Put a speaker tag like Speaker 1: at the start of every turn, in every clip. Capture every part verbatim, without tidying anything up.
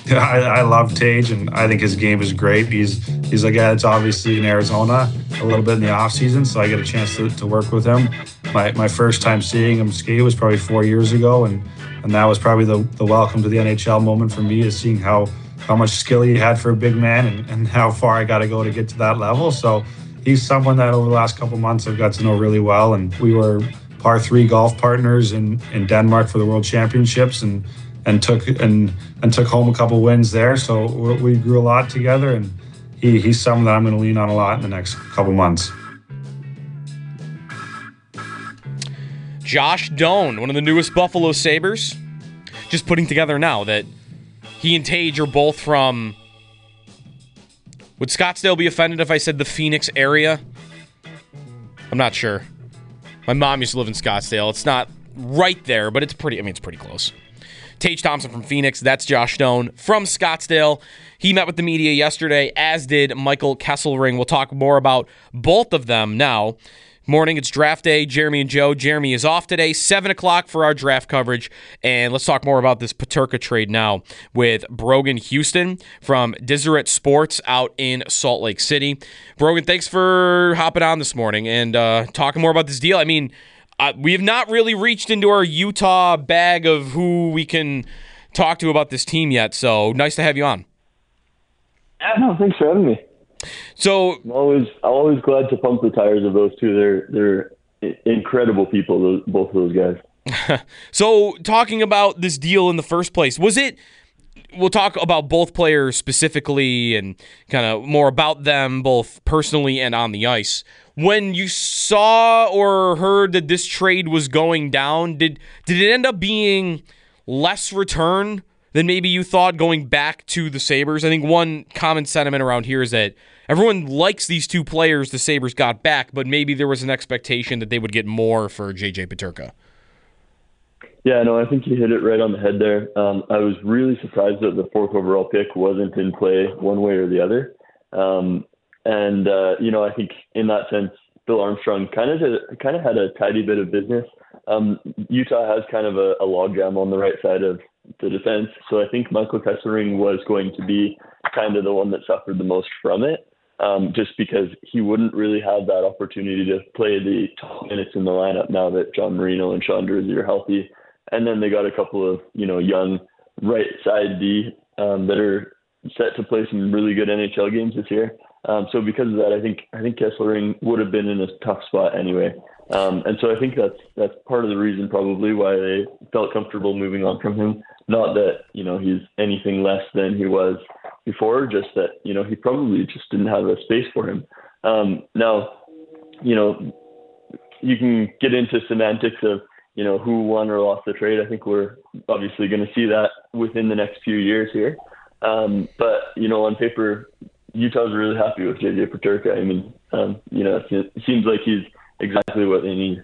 Speaker 1: Yeah, I, I love Tage, and I think his game is great. He's he's a guy that's obviously in Arizona a little bit in the off season, so I get a chance to, to work with him. My my first time seeing him skate was probably four years ago, and and that was probably the, the welcome to the N H L moment for me, is seeing how how much skill he had for a big man, and, and how far I got to go to get to that level. So he's someone that over the last couple months I've got to know really well, and we were par three golf partners in, in Denmark for the World Championships, and and took and and took home a couple wins there. So we grew a lot together, and he, he's someone that I'm going to lean on a lot in the next couple months.
Speaker 2: Josh Doan, one of the newest Buffalo Sabres, just putting together now that he and Tage are both from, would Scottsdale be offended if I said the Phoenix area? I'm not sure. My mom used to live in Scottsdale. It's not right there, but it's pretty, I mean, it's pretty close. Tage Thompson from Phoenix. That's Josh Doan from Scottsdale. He met with the media yesterday, as did Michael Kesselring. We'll talk more about both of them now. Morning, it's draft day. Jeremy and Joe. Jeremy is off today, seven o'clock for our draft coverage. And let's talk more about this Peterka trade now with Brogan Houston from Deseret Sports out in Salt Lake City. Brogan, thanks for hopping on this morning and uh, talking more about this deal. I mean, uh, we have not really reached into our Utah bag of who we can talk to about this team yet, so nice to have you on.
Speaker 3: Yeah, no, thanks for having me.
Speaker 2: So
Speaker 3: I'm always, I'm always glad to pump the tires of those two. They're they're incredible people, those, both of those guys.
Speaker 2: So talking about this deal in the first place, was it? We'll talk about both players specifically and kind of more about them both personally and on the ice. When you saw or heard that this trade was going down, did did it end up being less return than maybe you thought going back to the Sabres? I think one common sentiment around here is that everyone likes these two players the Sabres got back, but maybe there was an expectation that they would get more for J J Peterka.
Speaker 3: Yeah, no, I think you hit it right on the head there. Um, I was really surprised that the fourth overall pick wasn't in play one way or the other. Um, and, uh, you know, I think in that sense, Bill Armstrong kind of did, kind of had a tidy bit of business. Um, Utah has kind of a, a logjam on the right side of the defense. So I think Michael Kesselring was going to be kind of the one that suffered the most from it, um, just because he wouldn't really have that opportunity to play the top minutes in the lineup now that John Marino and Sean Durzi are healthy. And then they got a couple of, you know, young right side D um, that are set to play some really good N H L games this year. Um, so because of that, I think I think Kesselring would have been in a tough spot anyway. Um, and so I think that's that's part of the reason probably why they felt comfortable moving on from him. Not that, you know, he's anything less than he was before, just that, you know, he probably just didn't have a space for him. Um, now, you know, you can get into semantics of, you know, who won or lost the trade. I think we're obviously going to see that within the next few years here. Um, but, you know, on paper, Utah's really happy with J J Peterka. I mean, um, you know, it seems like he's exactly what they need.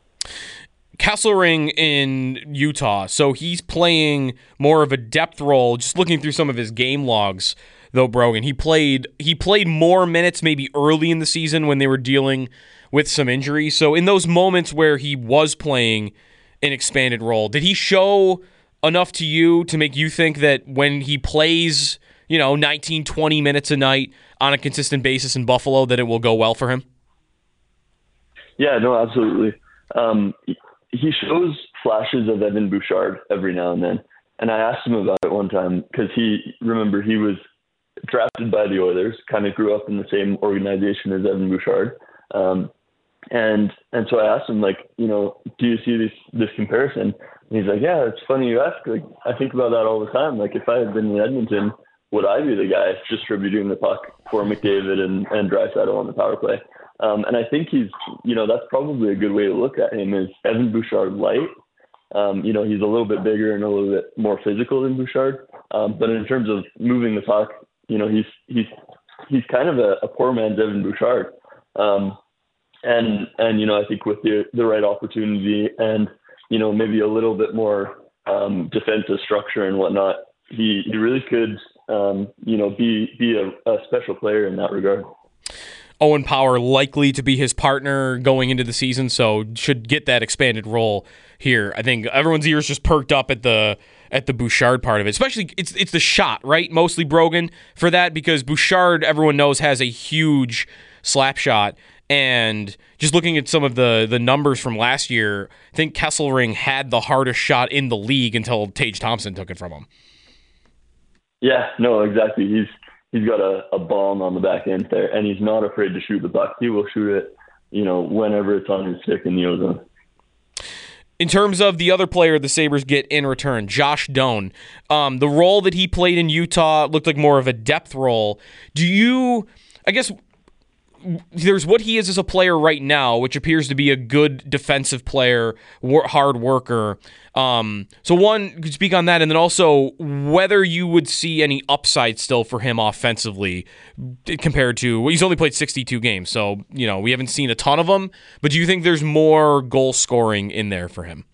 Speaker 2: Kesselring in Utah, so he's playing more of a depth role. Just looking through some of his game logs, though, Brogan, he played he played more minutes maybe early in the season when they were dealing with some injuries. So in those moments where he was playing an expanded role, did he show enough to you to make you think that when he plays, you know, nineteen, twenty minutes a night on a consistent basis in Buffalo, that it will go well for him?
Speaker 3: Yeah, no, absolutely. Um, he shows flashes of Evan Bouchard every now and then. And I asked him about it one time because he, remember, he was drafted by the Oilers, kind of grew up in the same organization as Evan Bouchard. Um, and and so I asked him, like, you know, do you see this this comparison? And he's like, yeah, it's funny you ask. Like, I think about that all the time. Like, if I had been in Edmonton, would I be the guy distributing the puck for McDavid and, and Draisaitl on the power play? Um, and I think he's, you know, that's probably a good way to look at him is Evan Bouchard light. Um, you know, he's a little bit bigger and a little bit more physical than Bouchard. Um, but in terms of moving the puck, you know, he's he's he's kind of a, a poor man's Evan Bouchard. Um, and and you know, I think with the the right opportunity and, you know, maybe a little bit more um, defensive structure and whatnot, he he really could um, you know be be a, a special player in that regard.
Speaker 2: Owen Power likely to be his partner going into the season, so should get that expanded role here. I think everyone's ears just perked up at the at the Bouchard part of it. Especially, it's it's the shot, right? Mostly Brogan for that, because Bouchard, everyone knows, has a huge slap shot. And just looking at some of the, the numbers from last year, I think Kesselring had the hardest shot in the league until Tage Thompson took it from him.
Speaker 3: Yeah, no, exactly. He's he's got a, a bomb on the back end there, and he's not afraid to shoot the puck. He will shoot it, you know, whenever it's on his stick in the ozone.
Speaker 2: In terms of the other player the Sabres get in return, Josh Doan, um, the role that he played in Utah looked like more of a depth role. Do you, I guess, there's what he is as a player right now, which appears to be a good defensive player, hard worker. Um, so one, could speak on that, and then also whether you would see any upside still for him offensively compared to, well, he's only played sixty-two games, so you know we haven't seen a ton of them. But do you think there's more goal scoring in there for him?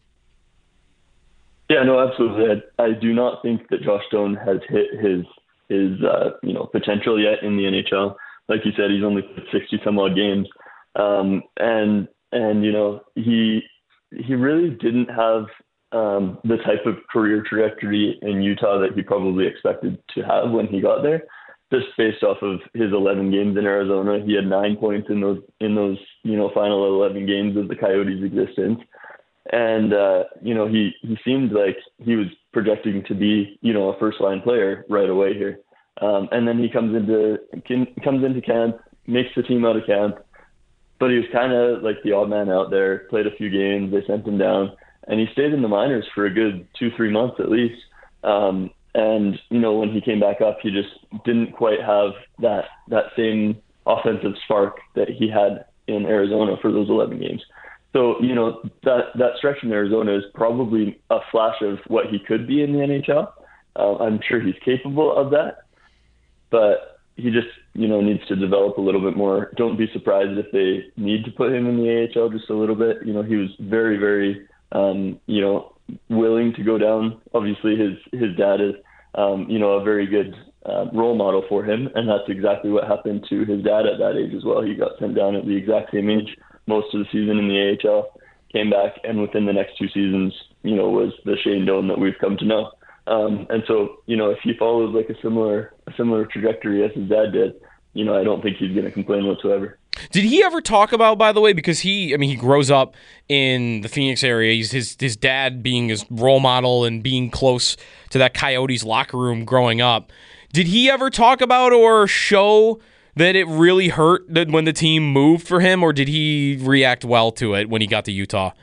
Speaker 3: Yeah, no, absolutely. I, I do not think that Josh Doan has hit his his uh, you know potential yet in the N H L. Like you said, he's only played sixty some odd games, um, and and you know he he really didn't have um, the type of career trajectory in Utah that he probably expected to have when he got there. Just based off of his eleven games in Arizona, he had nine points in those in those you know final eleven games of the Coyotes' existence, and uh, you know he he seemed like he was projecting to be you know a first line player right away here. Um, and then he comes into comes into camp, makes the team out of camp, but he was kind of like the odd man out there. Played a few games, they sent him down, and he stayed in the minors for a good two, three months at least. Um, and you know, when he came back up, he just didn't quite have that that same offensive spark that he had in Arizona for those eleven games. So you know that that stretch in Arizona is probably a flash of what he could be in the N H L. Uh, I'm sure he's capable of that. But he just, you know, needs to develop a little bit more. Don't be surprised if they need to put him in the A H L just a little bit. You know, he was very, very, um, you know, willing to go down. Obviously, his his dad is, um, you know, a very good uh, role model for him, and that's exactly what happened to his dad at that age as well. He got sent down at the exact same age most of the season in the A H L, came back, and within the next two seasons, you know, was the Shane Doan that we've come to know. Um, and so, you know, if he follows like a similar a similar trajectory as his dad did, you know, I don't think he's going to complain whatsoever.
Speaker 2: Did he ever talk about, by the way, because he, I mean, he grows up in the Phoenix area, he's his his dad being his role model and being close to that Coyotes locker room growing up. Did he ever talk about or show that it really hurt that when the team moved for him, or did he react well to it when he got to Utah?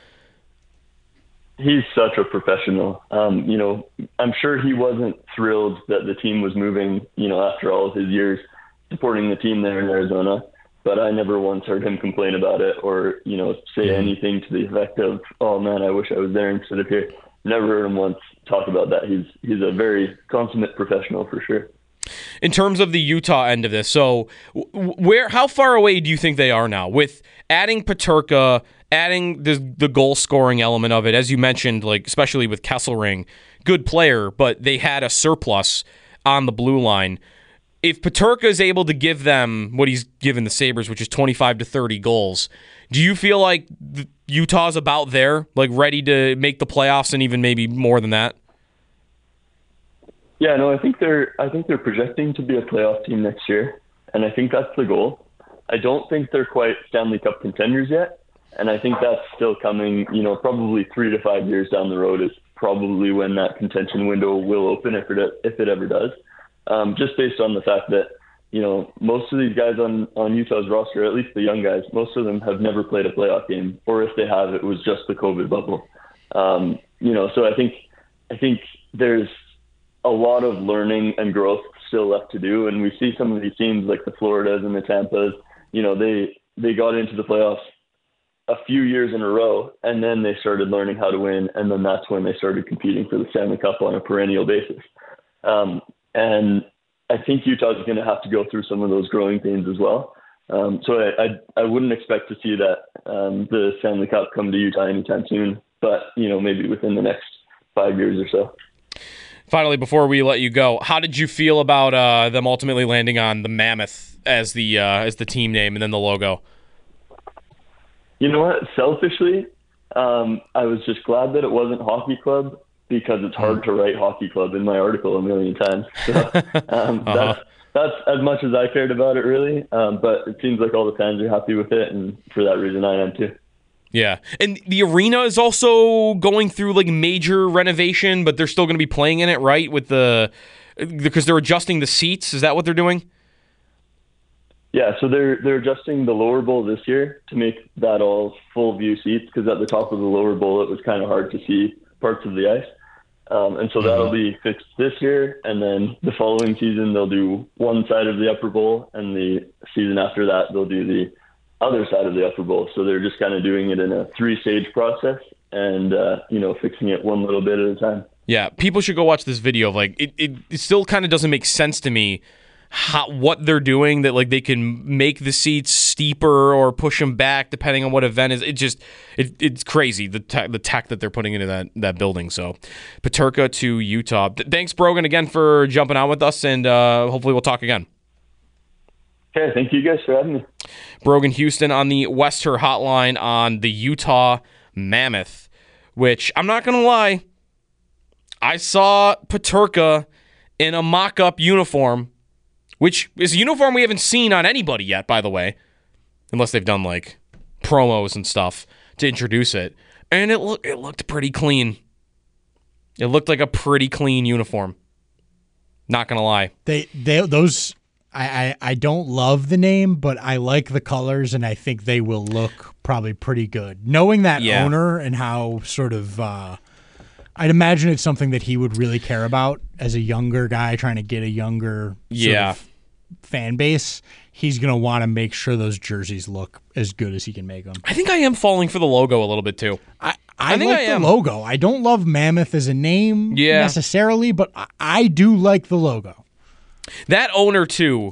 Speaker 3: He's such a professional. Um, you know, I'm sure he wasn't thrilled that the team was moving, you know, after all of his years supporting the team there in Arizona. But I never once heard him complain about it or, you know, say anything to the effect of, oh, man, I wish I was there instead of here. Never heard him once talk about that. He's he's a very consummate professional for sure.
Speaker 2: In terms of the Utah end of this, so where, how far away do you think they are now with adding Peterka, adding the the goal scoring element of it, as you mentioned, like especially with Kesselring, good player, but they had a surplus on the blue line. If Peterka is able to give them what he's given the Sabres, which is twenty-five to thirty goals, do you feel like Utah's about there, like ready to make the playoffs and even maybe more than that?
Speaker 3: Yeah, no, I think they're I think they're projecting to be a playoff team next year, and I think that's the goal. I don't think they're quite Stanley Cup contenders yet, and I think that's still coming, you know, probably three to five years down the road is probably when that contention window will open, if it if it ever does. Um, just based on the fact that, you know, most of these guys on, on Utah's roster, at least the young guys, most of them have never played a playoff game, or if they have, it was just the COVID bubble. Um, you know, so I think I think there's a lot of learning and growth still left to do, and we see some of these teams like the Floridas and the Tampas, you know, they they got into the playoffs a few years in a row, and then they started learning how to win, and then that's when they started competing for the Stanley Cup on a perennial basis. Um, and I think Utah's going to have to go through some of those growing pains as well. Um, so I, I I wouldn't expect to see that um, the Stanley Cup come to Utah anytime soon, but you know, maybe within the next five years or so.
Speaker 2: Finally, before we let you go, how did you feel about uh, them ultimately landing on the Mammoth as the uh, as the team name and then the logo?
Speaker 3: You know what? Selfishly, um, I was just glad that it wasn't Hockey Club because it's hard to write Hockey Club in my article a million times. So um, uh-huh. that's, that's as much as I cared about it, really. Um, but it seems like all the fans are happy with it, and for that reason, I am too.
Speaker 2: Yeah, and the arena is also going through like major renovation, but they're still going to be playing in it, right? With the because they're adjusting the seats. Is that what they're doing?
Speaker 3: Yeah, so they're they're adjusting the lower bowl this year to make that all full view seats, because at the top of the lower bowl it was kind of hard to see parts of the ice, um, and so that'll be fixed this year. And then the following season they'll do one side of the upper bowl, and the season after that they'll do the other side of the upper bowl. So they're just kind of doing it in a three-stage process, and uh, you know, fixing it one little bit at a time.
Speaker 2: Yeah, people should go watch this video. Of like, it, it, it still kind of doesn't make sense to me how what they're doing. That like they can make the seats steeper or push them back depending on what event is. It just it, it's crazy the te- the tech that they're putting into that that building. So, Peterka to Utah. Th- thanks, Brogan, again for jumping on with us, and uh, hopefully we'll talk again.
Speaker 3: Okay, thank you guys for having me.
Speaker 2: Brogan Houston on the Wester Hotline on the Utah Mammoth, which I'm not going to lie, I saw Peterka in a mock-up uniform, which is a uniform we haven't seen on anybody yet, by the way, unless they've done like promos and stuff to introduce it. And it, look, it looked pretty clean. It looked like a pretty clean uniform. Not going to lie.
Speaker 4: They, they, those... I, I, I don't love the name, but I like the colors, and I think they will look probably pretty good. Knowing that
Speaker 2: yeah.
Speaker 4: owner and how sort of, uh, I'd imagine it's something that he would really care about as a younger guy trying to get a younger sort
Speaker 2: yeah.
Speaker 4: of fan base. He's going to want to make sure those jerseys look as good as he can make them.
Speaker 2: I think I am falling for the logo a little bit too.
Speaker 4: I, I,
Speaker 2: I think
Speaker 4: like
Speaker 2: I
Speaker 4: the
Speaker 2: am.
Speaker 4: logo. I don't love Mammoth as a name
Speaker 2: yeah.
Speaker 4: necessarily, but I, I do like the logo.
Speaker 2: That owner, too,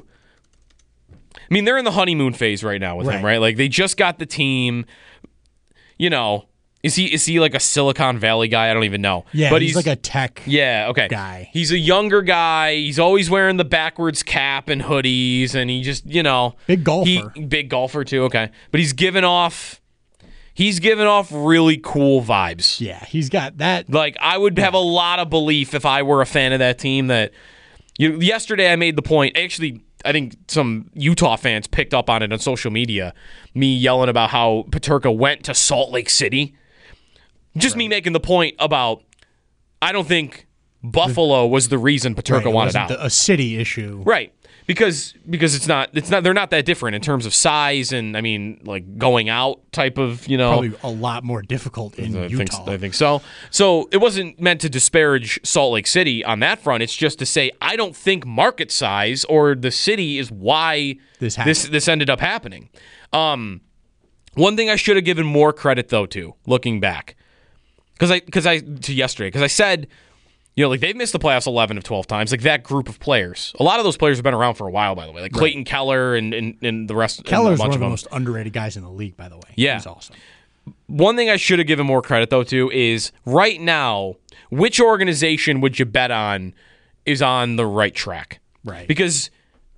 Speaker 2: I mean, they're in the honeymoon phase right now with
Speaker 4: right.
Speaker 2: him, right? Like, they just got the team. You know, is he is he like a Silicon Valley guy? I don't even know.
Speaker 4: Yeah,
Speaker 2: but
Speaker 4: he's,
Speaker 2: he's
Speaker 4: like a tech
Speaker 2: yeah, okay.
Speaker 4: guy.
Speaker 2: He's a younger guy. He's always wearing the backwards cap and hoodies, and he just, you know.
Speaker 4: Big golfer.
Speaker 2: He, big golfer, too, okay. But he's giving off, he's giving off really cool vibes.
Speaker 4: Yeah, he's got that.
Speaker 2: Like, I would have a lot of belief if I were a fan of that team that, you know, yesterday I made the point, actually, I think some Utah fans picked up on it on social media, me yelling about how Peterka went to Salt Lake City. Just right. me making the point about, I don't think Buffalo was the reason Peterka
Speaker 4: right,
Speaker 2: wanted out.
Speaker 4: The, a city issue.
Speaker 2: Right. Because because it's not it's not they're not that different in terms of size and I mean like going out type of, you know,
Speaker 4: probably a lot more difficult in
Speaker 2: I
Speaker 4: Utah.
Speaker 2: Think, I think so. So it wasn't meant to disparage Salt Lake City on that front. It's just to say I don't think market size or the city is why
Speaker 4: this
Speaker 2: this, this ended up happening. Um, one thing I should have given more credit though to looking back, because I because I to yesterday because I said. You know, like they've missed the playoffs eleven of twelve times. Like that group of players. A lot of those players have been around for a while, by the way. Like Clayton right. Keller and, and, and the rest.
Speaker 4: Keller's
Speaker 2: and a bunch
Speaker 4: one of
Speaker 2: of
Speaker 4: the
Speaker 2: them.
Speaker 4: most underrated guys in the league, by the way.
Speaker 2: Yeah.
Speaker 4: He's awesome.
Speaker 2: One thing I should have given more credit, though, to is right now, which organization would you bet on is on the right track?
Speaker 4: Right.
Speaker 2: Because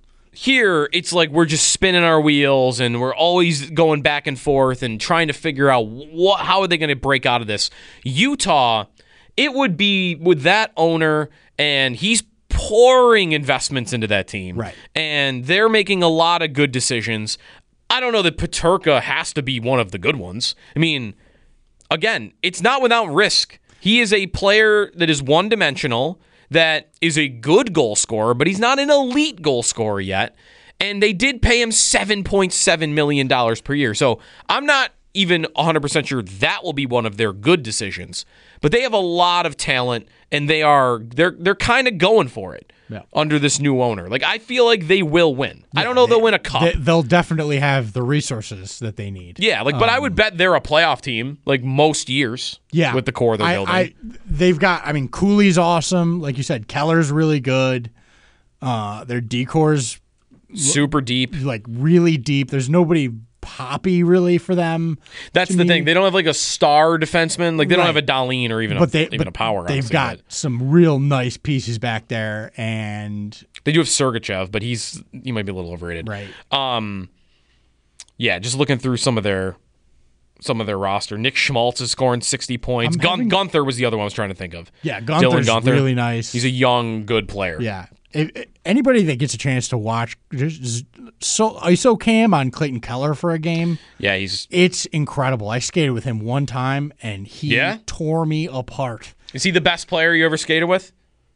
Speaker 2: here, it's like we're just spinning our wheels and we're always going back and forth and trying to figure out what, how are they going to break out of this. Utah... It would be with that owner, and he's pouring investments into that team.
Speaker 4: Right.
Speaker 2: And they're making a lot of good decisions. I don't know that Peterka has to be one of the good ones. I mean, again, it's not without risk. He is a player that is one-dimensional, that is a good goal scorer, but he's not an elite goal scorer yet. And they did pay him seven point seven million dollars per year. So I'm not even one hundred percent sure that will be one of their good decisions. But they have a lot of talent, and they are they're they're kind of going for it yeah. under this new owner. Like I feel like they will win. Yeah, I don't know they, they'll win a cup.
Speaker 4: They, they'll definitely have the resources that they need.
Speaker 2: Yeah, like um, but I would bet they're a playoff team like most years.
Speaker 4: Yeah,
Speaker 2: with the core they're
Speaker 4: I,
Speaker 2: building.
Speaker 4: I, they've got. I mean, Cooley's awesome. Like you said, Keller's really good. Uh, their decor's
Speaker 2: super deep,
Speaker 4: like really deep. There's nobody poppy really for them.
Speaker 2: That's the
Speaker 4: me.
Speaker 2: thing. They don't have like a star defenseman. Like they don't
Speaker 4: Right.
Speaker 2: have a Darlene or even
Speaker 4: But
Speaker 2: a,
Speaker 4: they
Speaker 2: even
Speaker 4: but
Speaker 2: a power.
Speaker 4: They've
Speaker 2: honestly,
Speaker 4: got
Speaker 2: but
Speaker 4: some real nice pieces back there, and
Speaker 2: they do have Sergachev, but he's he might be a little overrated.
Speaker 4: right.
Speaker 2: Um, yeah, just looking through some of their some of their roster. Nick Schmaltz is scoring sixty points.
Speaker 4: I'm
Speaker 2: Gun-
Speaker 4: having-
Speaker 2: Gunther was the other one I was trying to think of.
Speaker 4: Yeah, Gunther's
Speaker 2: Gunther.
Speaker 4: really nice.
Speaker 2: He's a young, good player.
Speaker 4: Yeah. If, if anybody that gets a chance to watch just, just so I S O cam on Clayton Keller for a game,
Speaker 2: Yeah, he's
Speaker 4: it's incredible. I skated with him one time and he
Speaker 2: Yeah?
Speaker 4: tore me apart.
Speaker 2: is he the best player you ever skated with?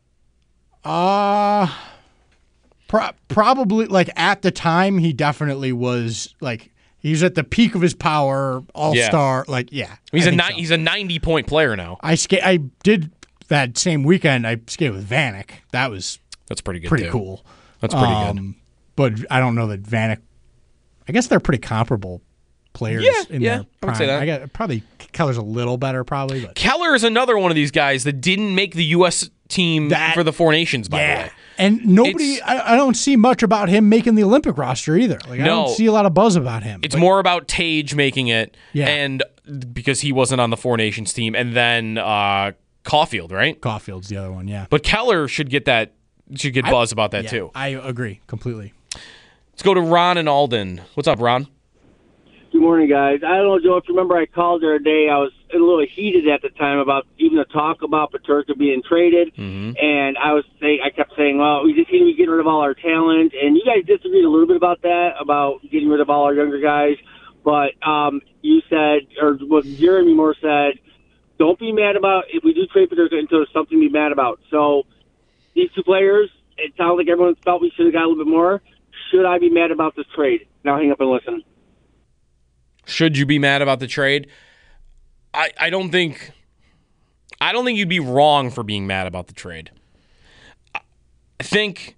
Speaker 4: Uh pro- probably like at the time he definitely was like he was at the peak of his power, all-star, like yeah.
Speaker 2: He's
Speaker 4: I
Speaker 2: a
Speaker 4: think
Speaker 2: ni-
Speaker 4: so.
Speaker 2: he's a ninety point player now.
Speaker 4: I skate I did that same weekend I skated with Vanek. That was
Speaker 2: That's pretty good.
Speaker 4: pretty
Speaker 2: too.
Speaker 4: cool.
Speaker 2: That's pretty good.
Speaker 4: Um, but I don't know that Vanek. I guess they're pretty comparable players.
Speaker 2: Yeah,
Speaker 4: in
Speaker 2: yeah,
Speaker 4: their
Speaker 2: I would say
Speaker 4: prime.
Speaker 2: that.
Speaker 4: I got probably Keller's a little better, probably. But
Speaker 2: Keller is another one of these guys that didn't make the U S team
Speaker 4: That-
Speaker 2: for the Four Nations. By the
Speaker 4: yeah,
Speaker 2: way,
Speaker 4: and nobody.
Speaker 2: It's-
Speaker 4: I, I don't see much about him making the Olympic roster either. Like I
Speaker 2: No.
Speaker 4: don't see a lot of buzz about him.
Speaker 2: it's
Speaker 4: But
Speaker 2: more about Tage making it,
Speaker 4: Yeah.
Speaker 2: and because he wasn't on the Four Nations team, and then uh, Caulfield, right?
Speaker 4: Caulfield's the other one. Yeah,
Speaker 2: But Keller should get that. Should get buzz about that
Speaker 4: yeah,
Speaker 2: too.
Speaker 4: I agree completely.
Speaker 2: Let's go to Ron and Alden. What's up, Ron?
Speaker 5: Good morning, guys. I don't know, Joe, if you remember I called the other day. I was a little heated at the time about even the talk about Peterka being traded.
Speaker 2: Mm-hmm.
Speaker 5: And I was saying, I kept saying, well, we just need to be getting rid of all our talent. And you guys disagreed a little bit about that, about getting rid of all our younger guys. But um, you said, or what Jeremy Moore said, don't be mad about if we do trade Peterka until there's something to be mad about. So these two players, it sounds like everyone felt we should have got a little bit more. Should I be mad about this trade? Now hang up and listen.
Speaker 2: Should you be mad about the trade? I, I don't think I don't think you'd be wrong for being mad about the trade. I think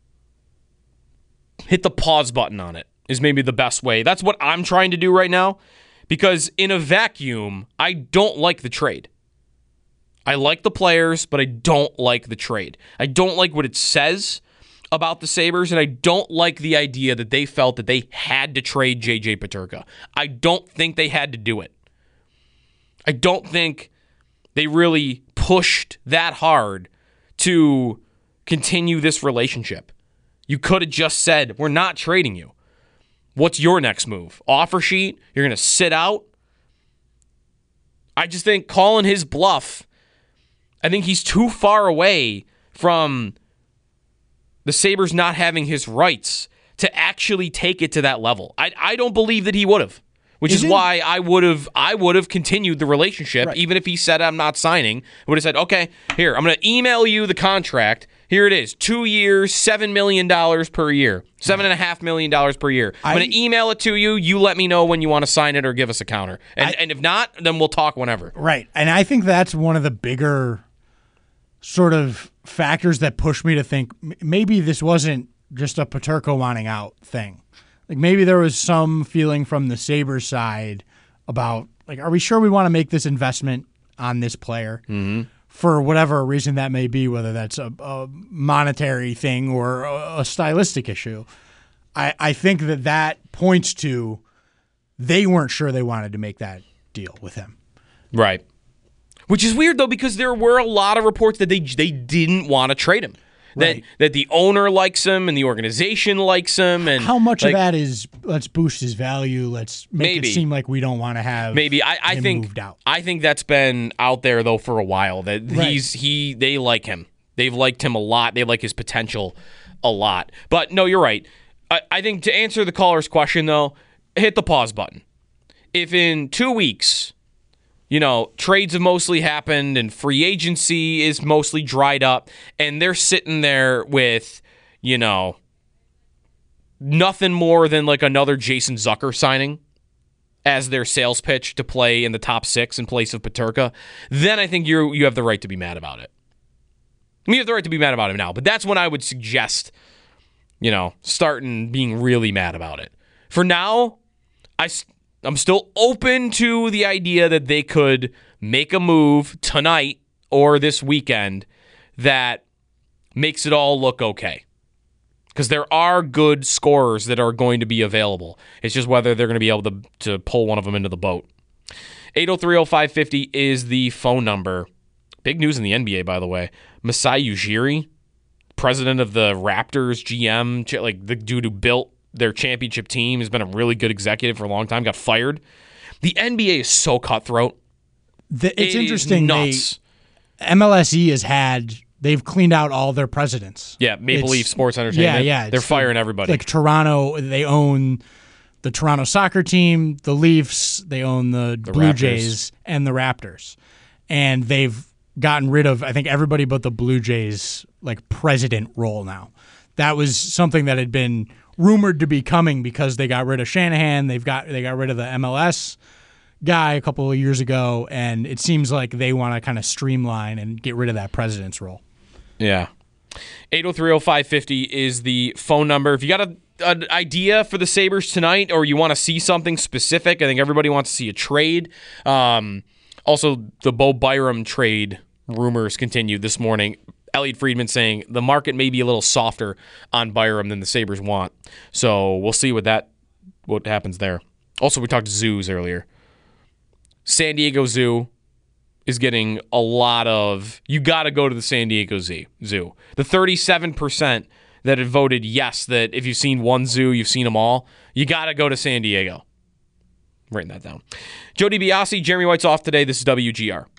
Speaker 2: hit the pause button on it is maybe the best way. That's what I'm trying to do right now because in a vacuum, I don't like the trade. I like the players, but I don't like the trade. I don't like what it says about the Sabres, and I don't like the idea that they felt that they had to trade J J Peterka. I don't think they had to do it. I don't think they really pushed that hard to continue this relationship. You could have just said, we're not trading you. What's your next move? Offer sheet? You're going to sit out? I just think calling his bluff, I think he's too far away from the Sabres not having his rights to actually take it to that level. I I don't believe that he would have, which is,
Speaker 4: Is it-
Speaker 2: why I would have I would have continued the relationship,
Speaker 4: Right.
Speaker 2: even if he said I'm not signing. I would have said, okay, here, I'm going to email you the contract. Here it is, two years, seven million dollars per year, seven and a half million dollars per year. I'm
Speaker 4: I-
Speaker 2: going to email it to you. You let me know when you want to sign it or give us a counter. And,
Speaker 4: I-
Speaker 2: and if not, then we'll talk whenever.
Speaker 4: Right. And I think that's one of the bigger sort of factors that push me to think m- maybe this wasn't just a Peterka wanting out thing. Like maybe there was some feeling from the Sabres side about like, are we sure we want to make this investment on this player mm-hmm. for whatever reason that may be, whether that's a, a monetary thing or a, a stylistic issue. I, I think that that points to they weren't sure they wanted to make that deal with him.
Speaker 2: Right. Which is weird though, because there were a lot of reports that they they didn't want to trade him. That
Speaker 4: Right.
Speaker 2: that the owner likes him and the organization likes him. And
Speaker 4: How much
Speaker 2: like,
Speaker 4: of that is let's boost his value? Let's make
Speaker 2: Maybe.
Speaker 4: it seem like we don't want to have
Speaker 2: Maybe I, I
Speaker 4: him
Speaker 2: think
Speaker 4: moved out.
Speaker 2: I think that's been out there though for a while. That
Speaker 4: Right.
Speaker 2: he's he they like him. They've liked him a lot. They like his potential a lot. But no, you're right. I, I think to answer the caller's question though, hit the pause button. If in two weeks, you know, trades have mostly happened and free agency is mostly dried up, and they're sitting there with, you know, nothing more than like another Jason Zucker signing as their sales pitch to play in the top six in place of Peterka, then I think you you have the right to be mad about it. I mean, you have the right to be mad about him now, but that's when I would suggest, you know, starting being really mad about it. For now, I, s- I'm still open to the idea that they could make a move tonight or this weekend that makes it all look okay. because there are good scorers that are going to be available. It's just whether they're going to be able to, to pull one of them into the boat. eight oh three oh five fifty is the phone number. Big news in the N B A, by the way. Masai Ujiri, president of the Raptors, G M, like the dude who built their championship team, has been a really good executive for a long time, got fired. The N B A is so cutthroat.
Speaker 4: The, it's
Speaker 2: It is
Speaker 4: interesting. They,
Speaker 2: nuts.
Speaker 4: M L S E has had, they've cleaned out all their presidents.
Speaker 2: Yeah, Maple
Speaker 4: It's-
Speaker 2: Leaf Sports Entertainment.
Speaker 4: Yeah, yeah.
Speaker 2: They're
Speaker 4: it's
Speaker 2: firing
Speaker 4: like-
Speaker 2: everybody.
Speaker 4: Like Toronto, they own the Toronto soccer team, the Leafs, they own the, Blue
Speaker 2: Raptors.
Speaker 4: Jays, and the Raptors. And they've gotten rid of, I think, everybody but the Blue Jays, like, president role now. That was something that had been rumored to be coming because they got rid of Shanahan. They've got they got rid of the M L S guy a couple of years ago, and it seems like they want to kind of streamline and get rid of that president's role.
Speaker 2: Yeah. eight oh three oh five fifty is the phone number. If you got a, an idea for the Sabres tonight or you want to see something specific, I think everybody wants to see a trade. Um, also, the Bo Byram trade rumors continued this morning. Elliot Friedman saying the market may be a little softer on Byram than the Sabres want. So we'll see what that what happens there. Also, we talked zoos earlier. San Diego Zoo is getting a lot of, you got to go to the San Diego Zoo. Zoo. The thirty-seven percent that had voted yes, that if you've seen one zoo, you've seen them all, you got to go to San Diego. Writing that down. Joe DiBiase, Jeremy White's off today. This is W G R.